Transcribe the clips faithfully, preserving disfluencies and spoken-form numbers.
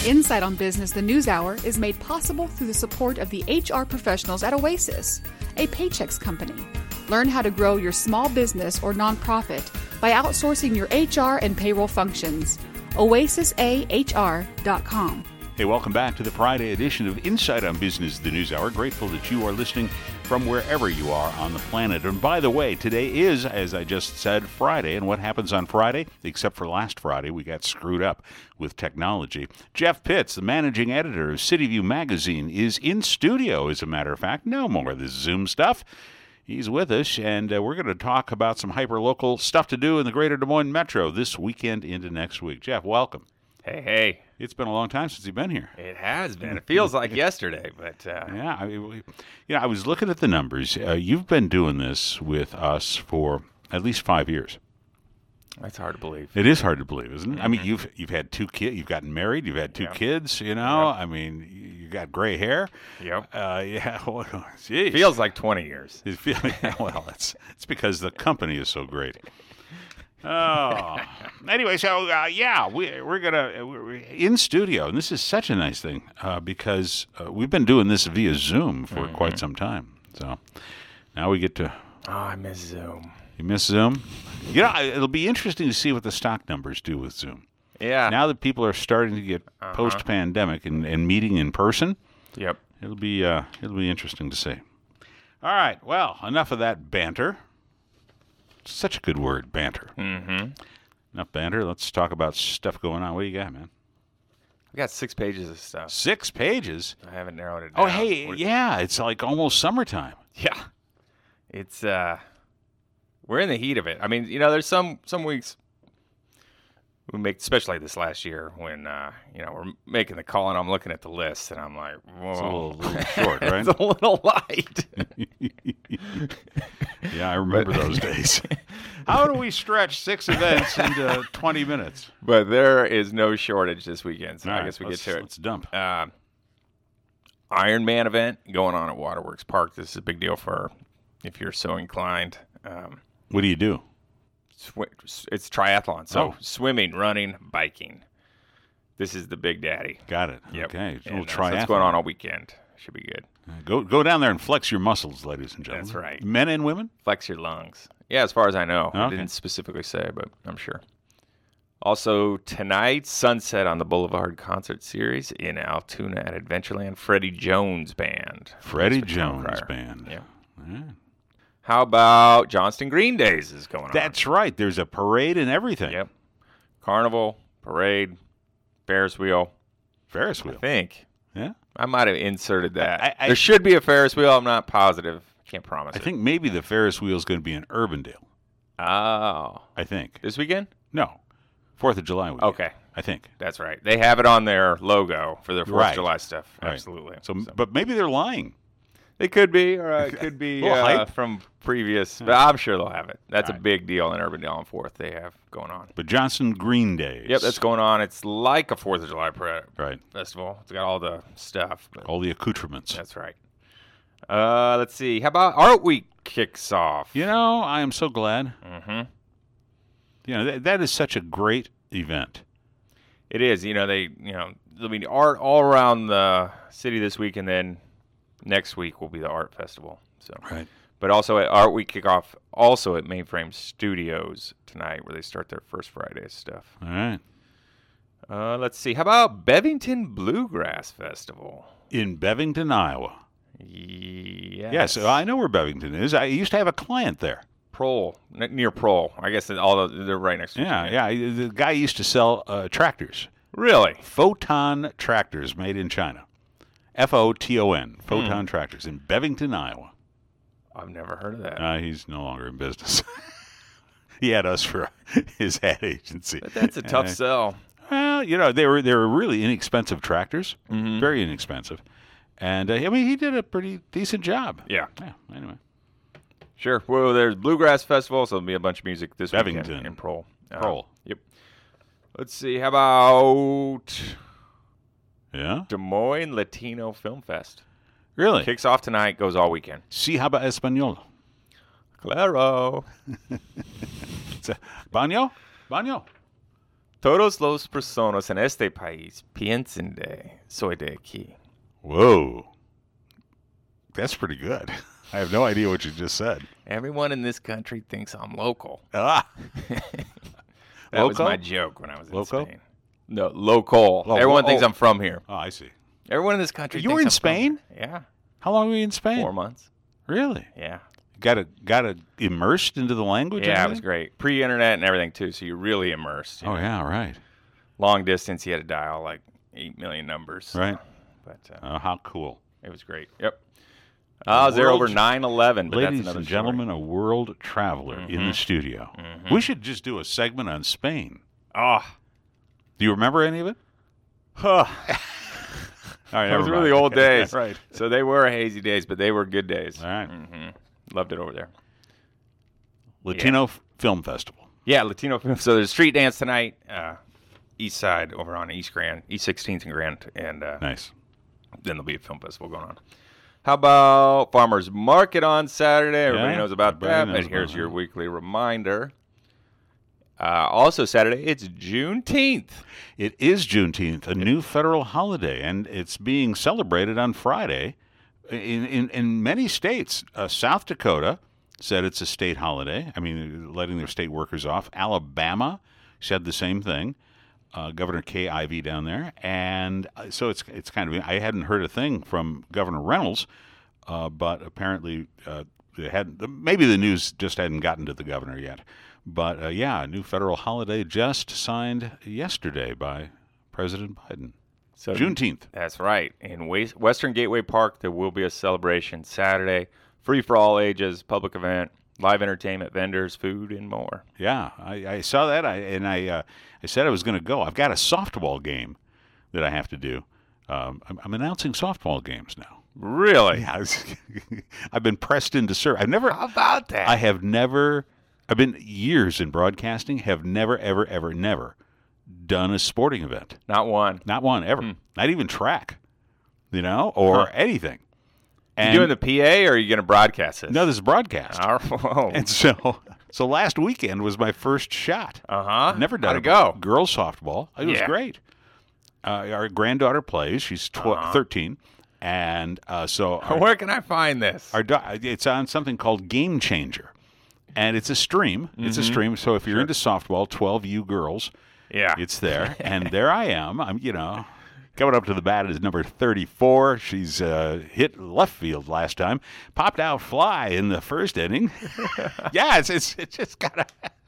Insight on Business, the News Hour, is made possible through the support of the H R professionals at Oasis, a Paychex company. Learn how to grow your small business or nonprofit by outsourcing your H R and payroll functions. oasis a h r dot com. Hey, welcome back to the Friday edition of Insight on Business, the News Hour. Grateful that you are listening from wherever you are on the planet. And by the way, today is, as I just said, Friday. And what happens on Friday? Except for last Friday, we got screwed up with technology. Jeff Pitts, the managing editor of City View Magazine, is in studio, as a matter of fact. No more of this Zoom stuff. He's with us, and uh, we're going to talk about some hyper-local stuff to do in the greater Des Moines Metro this weekend into next week. Jeff, welcome. Hey, hey. It's been a long time since you've been here. It has been. It feels like yesterday, but... Uh... Yeah, I mean, we, you know, I was looking at the numbers. Uh, you've been doing this with us for at least five years. That's hard to believe. It is hard to believe, isn't it? Mm-hmm. I mean, you've you've had two kids. You've gotten married. You've had two yep. kids, you know. Yep. I mean, you got gray hair. Yep. Uh, yeah. Well, geez. Feels like twenty years. It feels, well, it's, it's because the company is so great. Oh, anyway, so uh, yeah, we, we're gonna we're in studio, and this is such a nice thing uh, because uh, we've been doing this via Zoom for mm-hmm. quite some time. So now we get to. Oh, I miss Zoom. You miss Zoom? You know, it'll be interesting to see what the stock numbers do with Zoom. Yeah. Now that people are starting to get uh-huh. post-pandemic and, and meeting in person. Yep. It'll be uh, it'll be interesting to see. All right. Well, enough of that banter. Such a good word, banter. Mm-hmm. Enough banter. Let's talk about stuff going on. What do you got, man? I got six pages of stuff. Six pages? I haven't narrowed it down. Oh, hey, we're, yeah. It's like almost summertime. Yeah. It's, uh, we're in the heat of it. I mean, you know, there's some, some weeks we make, especially this last year when, uh, you know, we're making the call and I'm looking at the list and I'm like, whoa. It's a little, little short, right? It's a little light. Yeah, I remember those days. How do we stretch six events into twenty minutes? But there is no shortage this weekend, so All I right, guess we get let's, to it. Let's dump. Uh, Ironman event going on at Waterworks Park. This is a big deal for if you're so inclined. Um, what do you do? Sw- it's triathlon, so oh. swimming, running, biking. This is the big daddy. Got it. Yep. Okay. So and, we'll uh, try so it's going on all weekend. Should be good. Uh, go go down there and flex your muscles, ladies and gentlemen. That's right. Men and women? Flex your lungs. Yeah, as far as I know. Okay. I didn't specifically say, but I'm sure. Also, tonight, Sunset on the Boulevard Concert Series in Altoona at Adventureland. Freddie Jones Band. Freddie Jones Band. Yeah. yeah. How about Johnston Green Days is going on? That's right. There's a parade and everything. Yep. Carnival, parade, Ferris wheel. Ferris wheel. I think. Yeah. I might have inserted that. I, I, there should be a Ferris wheel. I'm not positive. Can't promise I it. think maybe the Ferris wheel is going to be in Urbandale. Oh. I think. This weekend? No. Fourth of July weekend. Okay. I think. That's right. They have it on their logo for their Fourth right. of July stuff. Right. Absolutely. So, so, but maybe they're lying. It could be, or it could be uh, from previous, but I'm sure they'll have it. That's right. a big deal in Urbandale on Fourth they have going on. But Johnston Green Days. Yep, that's going on. It's like a Fourth of July pre- right. festival. It's got all the stuff. But all the accoutrements. That's right. Uh, let's see. How about Art Week kicks off? You know, I am so glad. Mm-hmm. You know, that, that is such a great event. It is. You know, they, you know, I mean, art all around the city this week, and then next week will be the art festival. So, right. But also at Art Week kickoff, also at Mainframe Studios tonight, where they start their first Friday stuff. All right. Uh, let's see. How about Bevington Bluegrass Festival in Bevington, Iowa? Yes. Yes, I know where Bevington is. I used to have a client there. Prohl, near Prohl. I guess all the, they're right next to each other. Yeah, yeah. The guy used to sell uh, tractors. Really? Photon tractors made in China. F O T O N, Photon hmm. tractors in Bevington, Iowa. I've never heard of that. Uh, he's no longer in business. He had us for his ad agency. But that's a tough uh, sell. Well, you know, they were they were really inexpensive tractors, mm-hmm. very inexpensive. And, uh, I mean, he did a pretty decent job. Yeah. Yeah, anyway. Sure. Well, there's Bluegrass Festival, so there'll be a bunch of music this Bevington. weekend in Prohl. Uh, Prohl. Yep. Let's see. How about yeah? Des Moines Latino Film Fest? Really? Kicks off tonight, goes all weekend. Si habla español. Claro. Baño? Baño? Todos los personas en este país piensan de soy de aquí. Whoa. That's pretty good. I have no idea what you just said. Everyone in this country thinks I'm local. Ah. That was Loco? my joke when I was in Loco? Spain. No, local. Oh, Everyone oh. thinks I'm from here. Oh, I see. Everyone in this country You thinks were in I'm from Spain? here. Yeah. How long were you in Spain? Four months. Really? Yeah. Got a, got a immersed into the language? Yeah, and it was everything? great. Pre-internet and everything, too, so you're really immersed. you Oh, know. yeah, right. Long distance, you had to dial like eight million numbers. Right. But uh, Oh, how cool. it was great. Yep. I was there world- over nine eleven, but that's Ladies another and story. gentlemen, a world traveler in the studio. We should just do a segment on Spain. Oh. Do you remember any of it? Huh. All right, It never was mind. really old days. Right. So they were hazy days, but they were good days. All right. hmm Loved it over there. Latino F- Film Festival. Yeah, Latino film. So there's street dance tonight, uh, east side over on East Grand, East sixteenth and Grand, and uh, Nice. then there'll be a film festival going on. How about Farmers Market on Saturday? Everybody Yeah, knows about everybody that, knows but here's about your that. weekly reminder. Uh, also Saturday, it's Juneteenth. It is Juneteenth, a new federal holiday, and it's being celebrated on Friday in, in, in many states. Uh, South Dakota said it's a state holiday. I mean, letting their state workers off. Alabama said the same thing. Uh, Governor Kay Ivey down there, and uh, so it's it's kind of. I hadn't heard a thing from Governor Reynolds, uh, but apparently uh, it hadn't. Maybe the news just hadn't gotten to the governor yet. But uh, yeah, a new federal holiday just signed yesterday by President Biden. So Juneteenth. That's right. In West- Western Gateway Park, there will be a celebration Saturday, free for all ages, public event, live entertainment, vendors, food, and more. Yeah, I, I saw that, I, and I uh, I said I was going to go. I've got a softball game that I have to do. Um, I'm, I'm announcing softball games now. Really? Yeah, I was, I've been pressed into service. I've never. How about that? I have never. I've been years in broadcasting. Have never, ever, ever, never done a sporting event. Not one. Not one ever. Hmm. Not even track. You know, or Huh. anything. You And doing the P A, or are you going to broadcast this? no, this is broadcast. Oh, whoa. And so, so last weekend was my first shot. Uh-huh. Never done How'd a it go? girls softball. It was Yeah. great. Uh, our granddaughter plays. She's tw- Uh-huh. thirteen, and uh, so our, Where can I find this? our da- it's on something called Game Changer, and it's a stream. It's a stream. So if you're into softball, twelve U girls, yeah. it's there, and there I am. I'm you know. Coming up to the bat is number thirty-four. She's uh, hit left field last time. Popped out fly in the first inning. yeah, it's, it's it's just gotta.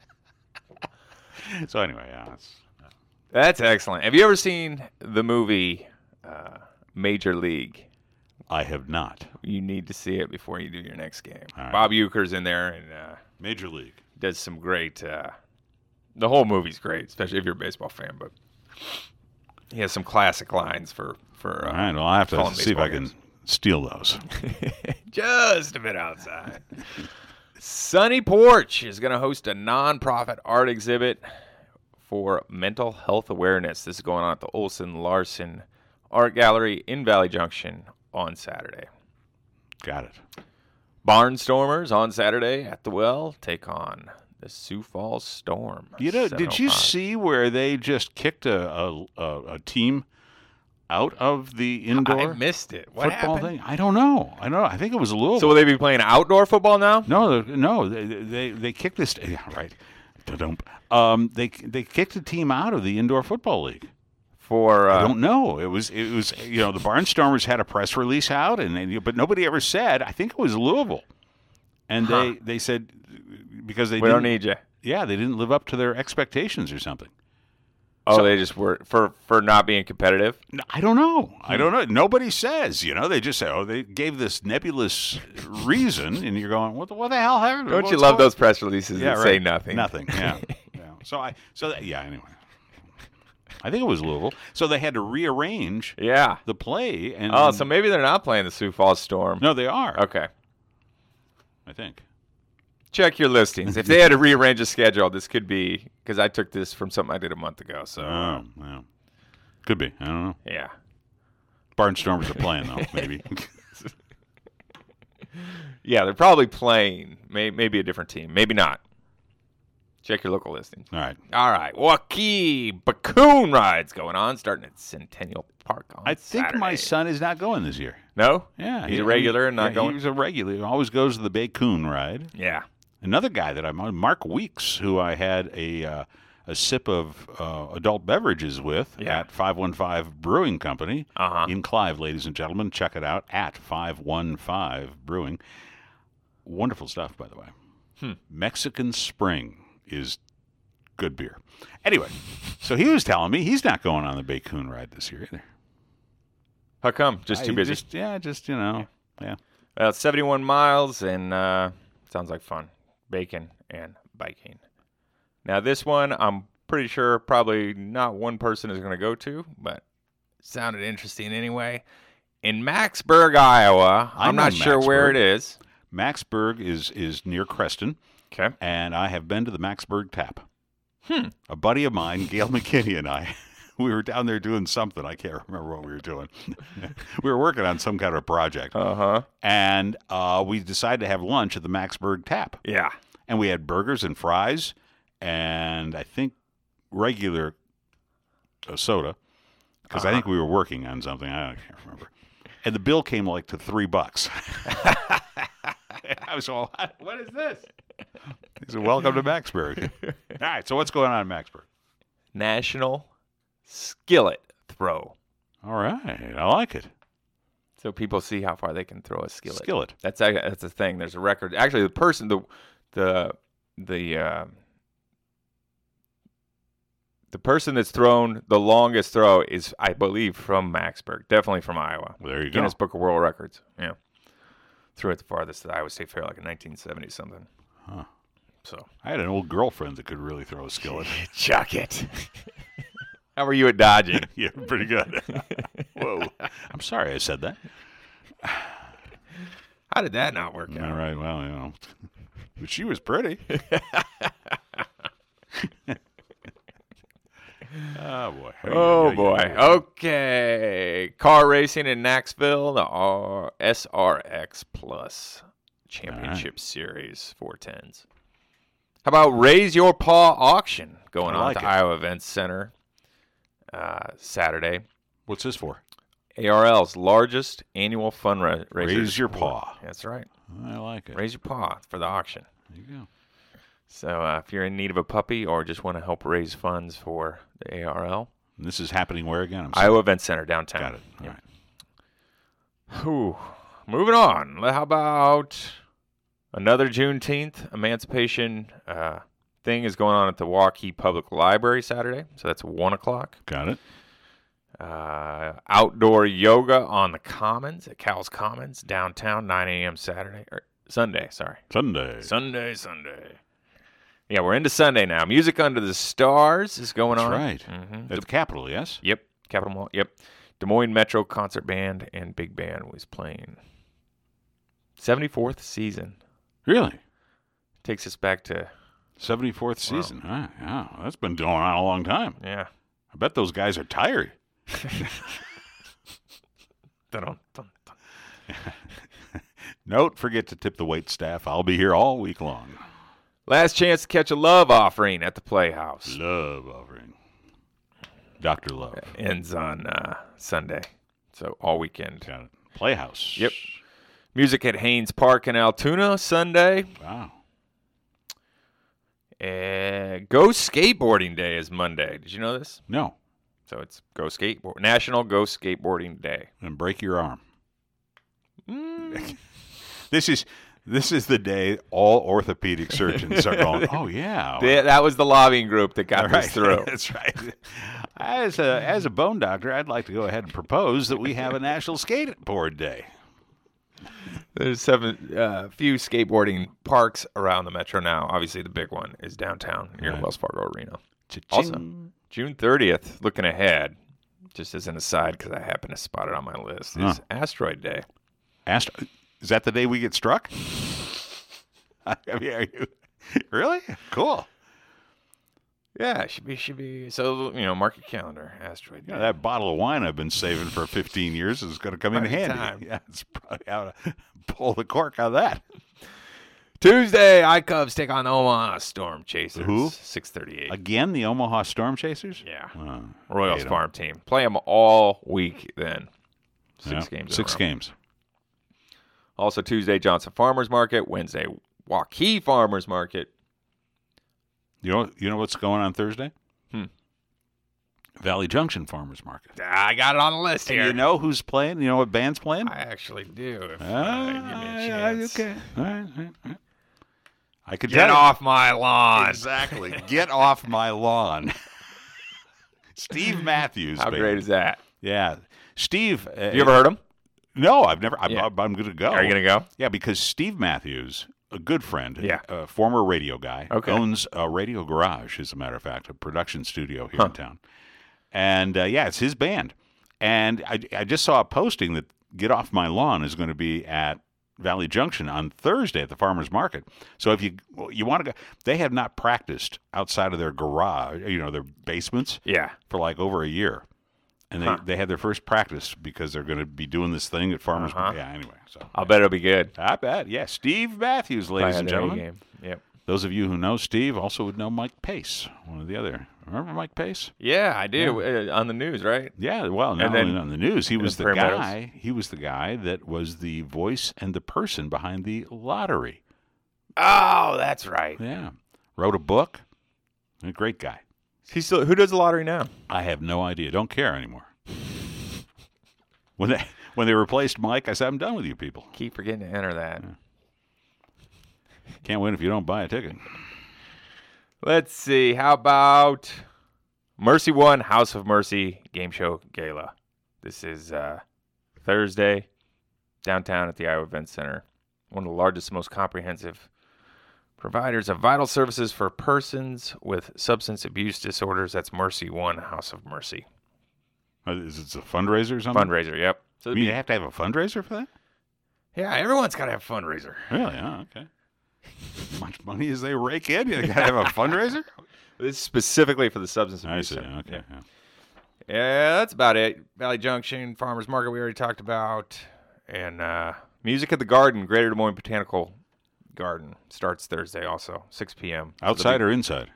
So anyway, yeah, it's, That's excellent. Have you ever seen the movie uh, Major League? I have not. You need to see it before you do your next game. All right. Bob Uecker's in there and uh, Major League. does some great. Uh, the whole movie's great, especially if you're a baseball fan. But he has some classic lines for for. Uh, All right, well, I'll have to calling see if I baseball can steal those. Just a bit outside. Sunny Porch is going to host a nonprofit art exhibit for mental health awareness. This is going on at the Olson Larson Art Gallery in Valley Junction on Saturday. Got it. Barnstormers on Saturday at the Well take on the Sioux Falls Storm. You know, did you seven oh five. see where they just kicked a a, a, a team out of the indoor I missed it. What football happened? thing? I don't know. I don't know. I think it was Louisville. So will they be playing outdoor football now? No, no, they they, they kicked this. Yeah, right. Da-dum. Um, they they kicked the team out of the indoor football league. For uh, I don't know. It was it was you know the Barnstormers had a press release out, and they, but nobody ever said. I think it was Louisville, and Huh. they they said because they we didn't, don't need you. yeah they didn't live up to their expectations or something. Oh, So- they just were for for not being competitive. No, I don't know. I don't know. Nobody says. You know, they just say, "Oh, they gave this nebulous reason," and you're going, "What the, what the hell happened?" Don't What's you love going-" those press releases Yeah, that right. say nothing? Nothing. Yeah. yeah. So I. So that, yeah. Anyway, I think it was Louisville. So they had to rearrange Yeah. the play. And Oh, so maybe they're not playing the Sioux Falls Storm. no, they are. Okay. I think. Check your listings. If they had to rearrange a schedule, this could be because I took this from something I did a month ago. So Oh, yeah. Could be. I don't know. yeah. Barnstormers are playing though. Maybe. Yeah, they're probably playing. May, maybe a different team. Maybe not. Check your local listings. All right. All right. Waukee Bakun rides going on, starting at Centennial Park on I think Saturday. my son is not going this year. No? Yeah. He's he- a regular and not yeah, going? He's a regular. He always goes to the Bakun ride. Yeah. Another guy that I'm on, Mark Weeks, who I had a uh, a sip of uh, adult beverages with Yeah. at five one five Brewing Company Uh-huh. in Clive, ladies and gentlemen. Check it out at five one five Brewing. Wonderful stuff, by the way. Hmm. Mexican Spring is good beer. Anyway, so he was telling me he's not going on the Bakun ride this year either. How come? Just I- too busy? Just, yeah, just, you know, yeah. Well, it's seventy-one miles, and uh, sounds like fun. Bacon and biking. Now, this one, I'm pretty sure probably not one person is going to go to, but it sounded interesting anyway. In Macksburg, Iowa, I I'm know not sure where Macksburg. it is. Macksburg is, is near Creston, Okay. and I have been to the Macksburg Tap. Hmm. A buddy of mine, Gail McKinney, and I, we were down there doing something. I can't remember what we were doing. We were working on some kind of project. Uh-huh. And uh, we decided to have lunch at the Macksburg Tap. Yeah. And we had burgers and fries and I think regular uh, soda because Uh-huh. I think we were working on something. I can't remember. And the bill came like to three bucks. I was all, what is this? He said, welcome to Macksburg. All right, so what's going on in Macksburg? National Skillet Throw. All right, I like it. So people see how far they can throw a skillet. Skillet. That's a, that's a thing. There's a record. Actually, the person, the the the uh, the person that's thrown the longest throw is, I believe, from Macksburg. Definitely from Iowa. Well, there you go. Guinness Book of World Records. Yeah, threw it the farthest at Iowa State Fair, like in nineteen seventy something. Huh. So I had an old girlfriend that could really throw a skillet. chuck it. How were you at dodging? Yeah, pretty good. Whoa. I'm sorry I said that. How did that not work All out? right, well, you know. But she was pretty. Oh, boy. Oh, Yeah, boy. yeah, yeah. Okay. Car racing in Knoxville, the R- S R X Plus Championship Series four tens. How about Raise Your Paw Auction going I on like at the it. Iowa Events Center uh, Saturday? What's this for? A R L's largest annual fundraiser. Raise Your Paw. That's right. I like it. Raise your paw for the auction. There you go. So uh, if you're in need of a puppy or just want to help raise funds for the A R L, And this is happening where again? I'm sorry. Iowa Event Center downtown. Got it. All Yep. right. Whew. Moving on. How about another Juneteenth emancipation uh, thing is going on at the Waukee Public Library Saturday. So that's one o'clock. Got it. Uh, outdoor yoga on the Commons at Cal's Commons downtown, nine a.m. Saturday or Sunday. Sorry, Sunday. Sunday, Sunday. Yeah, we're into Sunday now. Music Under the Stars is going That's on. right. Mm-hmm. At the Capitol, yes? Yep, Capitol Mall. Yep, Des Moines Metro Concert Band and Big Band was playing. seventy-fourth season. Really? Takes us back to seventy-fourth season. Huh? Yeah, that's been going on a long time. yeah. I bet those guys are tired. Dun, dun, dun. Note, forget to tip the wait staff. I'll be here all week long. Last chance to catch a love offering at the Playhouse. Love offering. Doctor Love. Ends on uh, Sunday, so all weekend. Got it. Playhouse. Yep. Music at Haynes Park in Altoona Sunday. Wow. Uh, Go Skateboarding Day is Monday. Did you know this? No. So it's Go Skateboard National Go Skateboarding Day. And break your arm. Mm. This is this is the day all orthopedic surgeons are going, oh, yeah. Th- that was the lobbying group that got All this right. through. That's right. As a, as a bone doctor, I'd like to go ahead and propose that we have a National Skateboard Day. There's seven, a uh, few skateboarding parks around the metro now. Obviously, the big one is downtown near Right. Wells Fargo Arena. Cha-ching. Also, June thirtieth, looking ahead, just as an aside, because I happen to spot it on my list, is Huh. Asteroid Day. Astro- is that the day we get struck? I mean, are you really? Cool. Yeah, it should be, should be. So, you know, mark your calendar, Asteroid Day. Yeah, that bottle of wine I've been saving for fifteen years is going to come in Right handy. time. Yeah, it's probably how to pull the cork out of that. Tuesday, iCubs take on Omaha Storm Chasers. Who? six thirty-eight. Again, the Omaha Storm Chasers? Yeah. Uh, Royals hate 'em. farm team. Play them all week then. Six Yeah, games. in a Six row. games. Also Tuesday, Johnson Farmers Market. Wednesday, Waukee Farmers Market. You know, you know what's going on Thursday? Hmm. Valley Junction Farmers Market. I got it on the list And here. you know who's playing? You know what band's playing? I actually do. If uh, Ah, give me a yeah, chance. okay. All right, all right, all right. I could Get tell you. off my lawn. Exactly. Get off my lawn. Steve Matthews. How baby. great is that? Yeah. Steve. Uh, You ever heard him? No, I've never. I'm, Yeah. I'm, I'm going to go. Are you going to go? Yeah, because Steve Matthews, a good friend, Yeah. a former radio guy, Okay. owns a Radio Garage, as a matter of fact, a production studio here Huh. in town. And, uh, yeah, it's his band. And I, I just saw a posting that Get Off My Lawn is going to be at Valley Junction on Thursday at the Farmers Market. So if you you want to go, they have not practiced outside of their garage, you know, their basements Yeah. for like over a year. And they, Huh. they had their first practice because they're going to be doing this thing at Farmers Uh-huh. Market. Yeah, anyway. So I'll bet it'll be good. I bet. Yeah, Steve Matthews, ladies and Play a gentlemen. game. Yep. Those of you who know Steve also would know Mike Pace, one of the other. Remember Mike Pace? Yeah, I do. Uh, on the news, right? Yeah, well, not And then- only on the news, he was the the Prairie Meadows. guy. He was the guy that was the voice and the person behind the lottery. Oh, that's right. Yeah, wrote a book. A great guy. He still. Who does the lottery now? I have no idea. Don't care anymore. When they when they replaced Mike, I said, "I'm done with you people. Keep forgetting to enter that. Can't win if you don't buy a ticket." Let's see. How about Mercy One House of Mercy Game Show Gala? This is uh, Thursday, downtown at the Iowa Event Center. One of the largest, most comprehensive providers of vital services for persons with substance abuse disorders. That's Mercy One House of Mercy. Uh, Is it a fundraiser or something? Fundraiser, yep. So You mean you have to have a fundraiser for that? yeah, everyone's got to have a fundraiser. Really? Oh, okay. As much money as they rake in, you got to have a fundraiser? This is specifically for the substance I abuse. see. center. Okay. Yeah. yeah. Yeah, that's about it. Valley Junction, Farmers Market, we already talked about. And uh, Music at the Garden, Greater Des Moines Botanical Garden, starts Thursday also, six p.m. So Outside there'll or inside?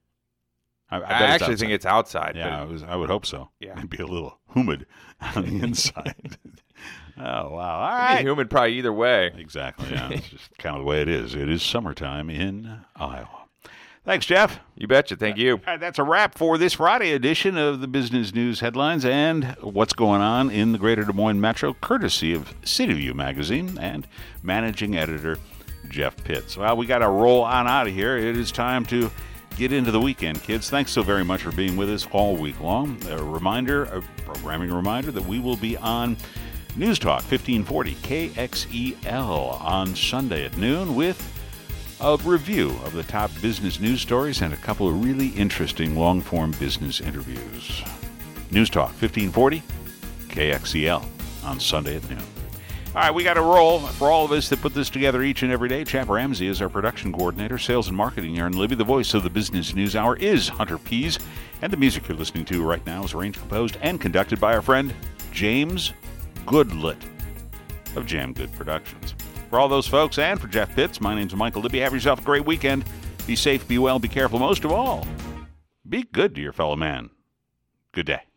I, be- I, I, bet it's actually outside. think it's outside. Yeah, I, but was, I would hope so. Yeah. It'd be a little humid on the inside. Oh, wow. All it'd be right. humid probably either way. Exactly. Yeah. It's just kind of the way it is. It is summertime in Iowa. Thanks, Jeff. You betcha. Thank you. All right, that's a wrap for this Friday edition of the Business News Headlines and what's going on in the Greater Des Moines Metro, courtesy of City View Magazine and managing editor Jeff Pitts. Well, we got to roll on out of here. It is time to get into the weekend, kids. Thanks so very much for being with us all week long. A reminder, a programming reminder that we will be on News Talk fifteen forty K X E L on Sunday at noon with a review of the top business news stories and a couple of really interesting long-form business interviews. News Talk fifteen forty K X E L on Sunday at noon. All right, we got to roll. For all of us that put this together each and every day, Chap Ramsey is our production coordinator, sales and marketing here in Libby. The voice of the Business News Hour is Hunter Pease, and the music you're listening to right now is arranged, composed, and conducted by our friend James Goodlett of Jam Good Productions. For all those folks and for Jeff Pitts, my name's Michael Libby. Have yourself a great weekend. Be safe, be well, be careful. Most of all, be good to your fellow man. Good day.